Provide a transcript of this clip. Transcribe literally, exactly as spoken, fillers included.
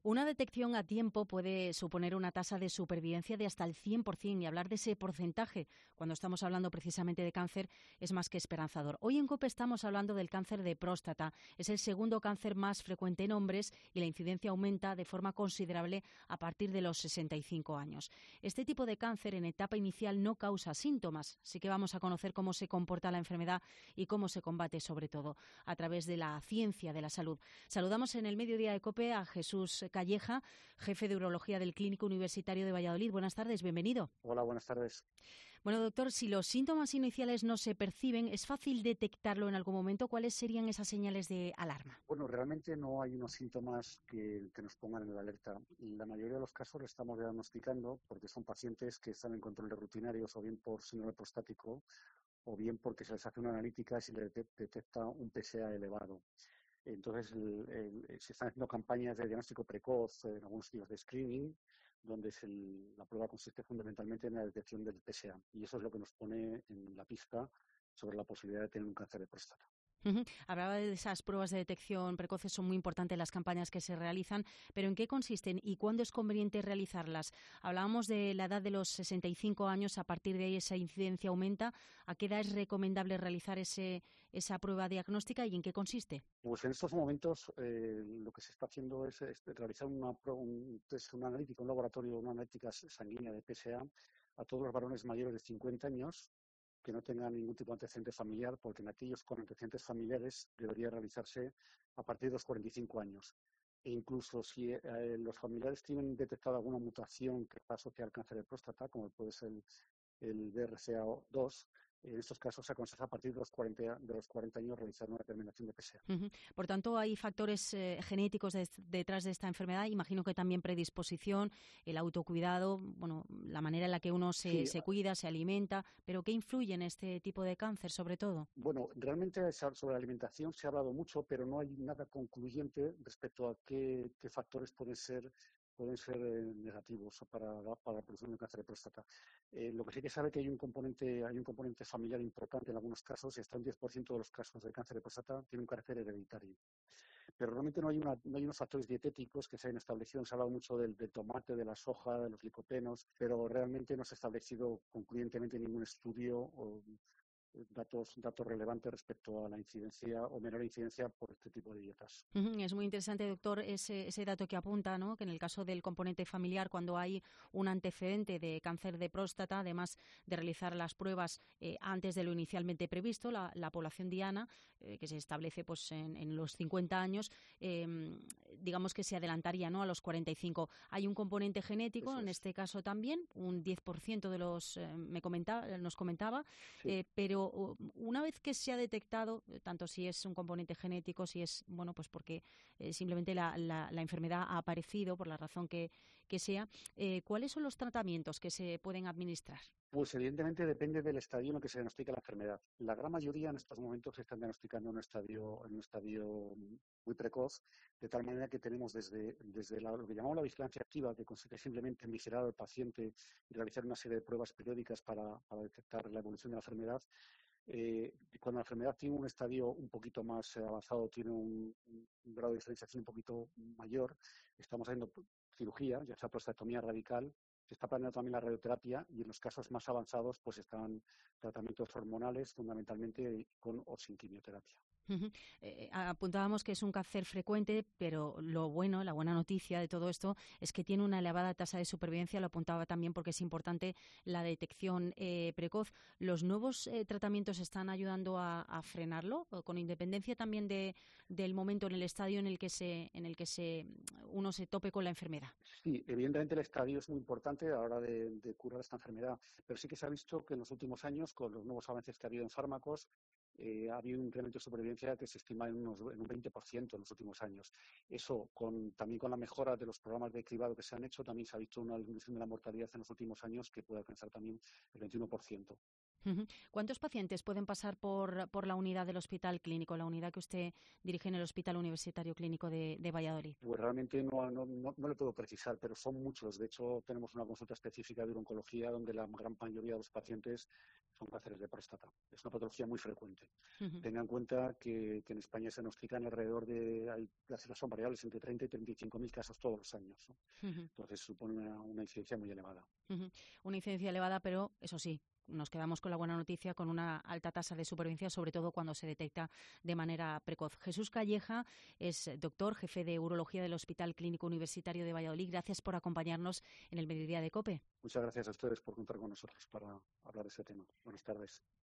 Una detección a tiempo puede suponer una tasa de supervivencia de hasta el cien por ciento, y hablar de ese porcentaje cuando estamos hablando precisamente de cáncer es más que esperanzador. Hoy en COPE estamos hablando del cáncer de próstata. Es el segundo cáncer más frecuente en hombres y la incidencia aumenta de forma considerable a partir de los sesenta y cinco años. Este tipo de cáncer en etapa inicial no causa síntomas, así que vamos a conocer cómo se comporta la enfermedad y cómo se combate, sobre todo a través de la ciencia de la salud. Saludamos en el mediodía de COPE a Jesús Calleja, jefe de urología del Clínico Universitario de Valladolid. Buenas tardes, bienvenido. Hola, buenas tardes. Bueno, doctor, si los síntomas iniciales no se perciben, ¿es fácil detectarlo en algún momento? ¿Cuáles serían esas señales de alarma? Bueno, realmente no hay unos síntomas que, que nos pongan en la alerta. En la mayoría de los casos lo estamos diagnosticando porque son pacientes que están en controles rutinarios o bien por síndrome prostático o bien porque se les hace una analítica y se les detecta un P S A elevado. Entonces, el, el, se están haciendo campañas de diagnóstico precoz en algunos tipos de screening, donde es el, la prueba consiste fundamentalmente en la detección del P S A. Y eso es lo que nos pone en la pista sobre la posibilidad de tener un cáncer de próstata. Uh-huh. Hablaba de esas pruebas de detección precoces, son muy importantes las campañas que se realizan, pero ¿en qué consisten y cuándo es conveniente realizarlas? Hablábamos de la edad de los sesenta y cinco años, a partir de ahí esa incidencia aumenta. ¿A qué edad es recomendable realizar ese, esa prueba diagnóstica y en qué consiste? Pues en estos momentos eh, lo que se está haciendo es, es realizar una, un test, una analítica, un laboratorio, una analítica sanguínea de P S A a todos los varones mayores de cincuenta años que no tengan ningún tipo de antecedente familiar, porque en aquellos con antecedentes familiares debería realizarse a partir de los cuarenta y cinco años. E incluso si eh, los familiares tienen detectado alguna mutación que está asociada al cáncer de próstata, como puede ser el, el B R C A dos, en estos casos se aconseja a partir de los cuarenta, de los cuarenta años realizar una determinación de P S A. Uh-huh. Por tanto, hay factores eh, genéticos de, detrás de esta enfermedad. Imagino que también predisposición, el autocuidado, bueno, la manera en la que uno se, Sí. se cuida, se alimenta. ¿Pero qué influye en este tipo de cáncer, sobre todo? Bueno, realmente sobre la alimentación se ha hablado mucho, pero no hay nada concluyente respecto a qué, qué factores pueden ser pueden ser eh, negativos para la, para la producción de cáncer de próstata. Eh, lo que sí que sabe que hay un componente hay un componente familiar importante en algunos casos, y hasta un diez por ciento de los casos de cáncer de próstata tiene un carácter hereditario. Pero realmente no hay, una, no hay unos factores dietéticos que se hayan establecido. Se ha hablado mucho del, del tomate, de la soja, de los licopenos, pero realmente no se ha establecido concluyentemente ningún estudio o datos, datos relevantes respecto a la incidencia o menor incidencia por este tipo de dietas. Uh-huh. Es muy interesante, doctor, ese, ese dato que apunta, ¿no? Que en el caso del componente familiar, cuando hay un antecedente de cáncer de próstata, además de realizar las pruebas eh, antes de lo inicialmente previsto, la, la población diana, eh, que se establece pues en, en los cincuenta años, eh, digamos que se adelantaría, ¿no?, a los cuarenta y cinco. Hay un componente genético, Eso en es. este caso también, un diez por ciento de los, eh, me comentaba, nos comentaba, Sí. eh, pero una vez que se ha detectado, tanto si es un componente genético, si es, bueno, pues porque eh, simplemente la, la, la enfermedad ha aparecido por la razón que, que sea, eh, ¿cuáles son los tratamientos que se pueden administrar? Pues evidentemente depende del estadio en el que se diagnostica la enfermedad. La gran mayoría en estos momentos se están diagnosticando en un estadio, en un estadio muy precoz, de tal manera que tenemos desde, desde la, lo que llamamos la vigilancia activa, que consiste simplemente en vigilar al paciente y realizar una serie de pruebas periódicas para, para detectar la evolución de la enfermedad. Eh, cuando la enfermedad tiene un estadio un poquito más avanzado, tiene un, un grado de diferenciación un poquito mayor, estamos haciendo cirugía, ya sea prostatomía radical, se está planeando también la radioterapia, y en los casos más avanzados pues están tratamientos hormonales, fundamentalmente con o sin quimioterapia. Uh-huh. Eh, apuntábamos que es un cáncer frecuente, pero lo bueno, la buena noticia de todo esto es que tiene una elevada tasa de supervivencia. Lo apuntaba también porque es importante la detección eh, precoz. ¿Los nuevos eh, tratamientos están ayudando a, a frenarlo, con independencia también de, del momento en el estadio en el que se, en el que se uno se tope con la enfermedad? Sí, evidentemente el estadio es muy importante a la hora de, de curar esta enfermedad, pero sí que se ha visto que en los últimos años, con los nuevos avances que ha habido en fármacos, eh, ha habido un incremento de supervivencia que se estima en, unos, en un veinte por ciento en los últimos años. Eso, con, también con la mejora de los programas de cribado que se han hecho, también se ha visto una disminución de la mortalidad en los últimos años que puede alcanzar también el veintiuno por ciento. Uh-huh. ¿Cuántos pacientes pueden pasar por, por la unidad del Hospital Clínico, la unidad que usted dirige en el Hospital Universitario Clínico de, de Valladolid? Pues realmente no, no, no, no le puedo precisar, pero son muchos. De hecho, tenemos una consulta específica de oncología donde la gran mayoría de los pacientes son cánceres de próstata. Es una patología muy frecuente. Ujú. Tenga en cuenta que, que en España se diagnostican alrededor de, hay, las cifras son variables, entre treinta y treinta y cinco mil casos todos los años, ¿no? Ujú. Entonces supone una, una incidencia muy elevada. Ujú. Una incidencia elevada, pero eso sí, nos quedamos con la buena noticia, con una alta tasa de supervivencia, sobre todo cuando se detecta de manera precoz. Jesús Calleja es doctor, jefe de urología del Hospital Clínico Universitario de Valladolid. Gracias por acompañarnos en el Mediodía de COPE. Muchas gracias a ustedes por contar con nosotros para hablar de este tema. Buenas tardes.